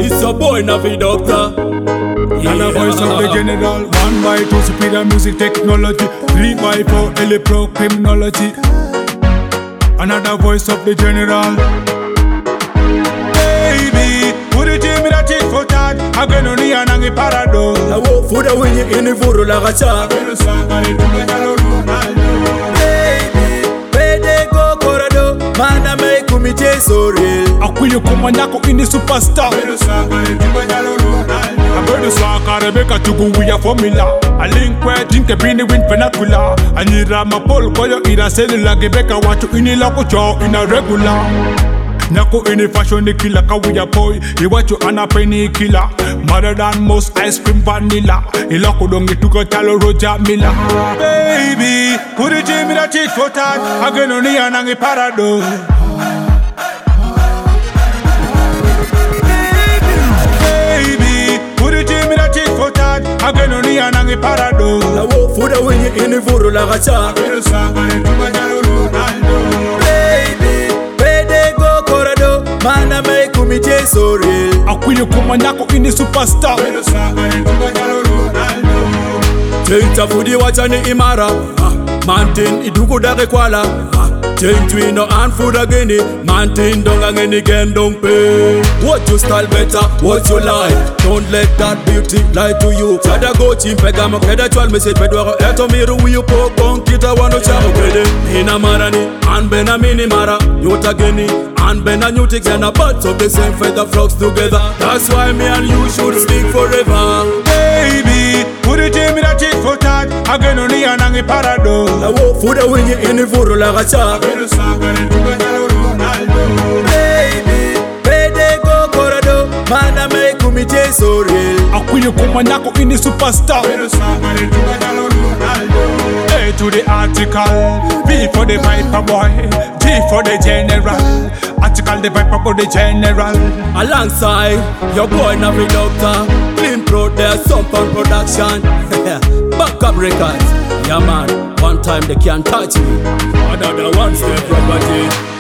This your boy Navi Doctor. And a voice of the general. 1 by 2 superior music technology. 3 by 4 electro criminology. Another voice of the general. Baby, put it in me that it for that. Again on the anangi parado. La wo fuda winyi ini vuru la gacha. Baby, pede go corado. Mana me kumite so real. Akuyo kumanyako ini superstar. Abedo swaka Rebecca tugu we a formula. A link where think bini win penacula. Anira mapol koyo ira cellular. Gebeka watu ini lako cho in a regular. Nako ini fashion the killer ka we a boy. You watch you an a penny killer. Mother than most ice cream vanilla. Ilako dongi tuka talo Roger Miller. Baby, put it in me that cheat for that. Again on the anangi parado. Again on the anangi parado. La wo fuda winyi ini vuru la gacha. Baby, pede go corado. Mana me kumite so real. Akuyo kumanyako ini superstar. Tinta fudi wachani imara. Mantin iduku dake kwala. Think we no and food again. Mantin dong angeni gen dong pay. What you style better, what you like. Don't let that beauty lie to you. Chada go chimpega mokeda chwal message pedwaro eto miru wiyo po konkita wano cha okede. Ina marani and bena mini mara. Yota geni and bena nyutik yana birds of the same feather flocks together. That's why me and you should stick forever. Baby, put it in me that it for that. Again on the anangi parado. La wo fuda winyi ini vuru la gacha. Baby, pede go corado. Mana me kumite so real. Akuyo kumanyako ini superstar. A to the article, B for the Viper boy, G for the general. Article the Viper for the general. Alongside your boy Navi Doctor, Clean Pro, there's some fun production. Backup records, yeah man. One time they can't touch me, another one step property.